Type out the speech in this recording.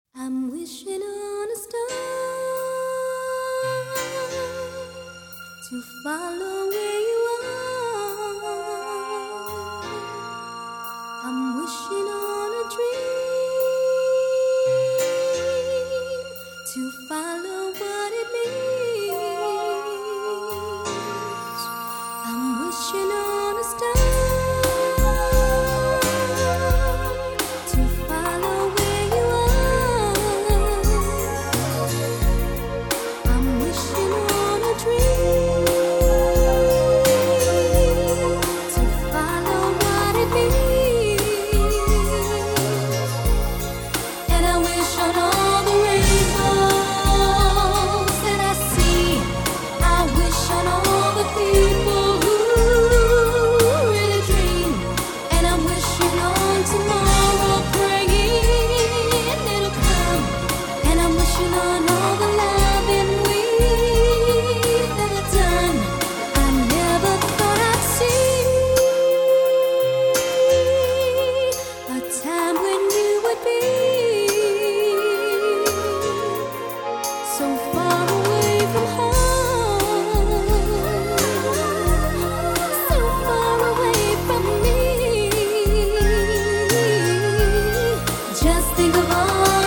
I'm wishing on a star to follow where you are. I'm wishing on a dream to follow what it means. I'm wishing on a star to follow where you are. I'm wishing on a dream to follow what it means. And I wish on all the rainbows that I see. I wish on all the people who really dream. And I'm wishing on tomorrow, praying it'll come. And I'm wishing on all the love and we that I've done. I never thought I'd see a time when you would be so far away from home, so far away from me. Just think of all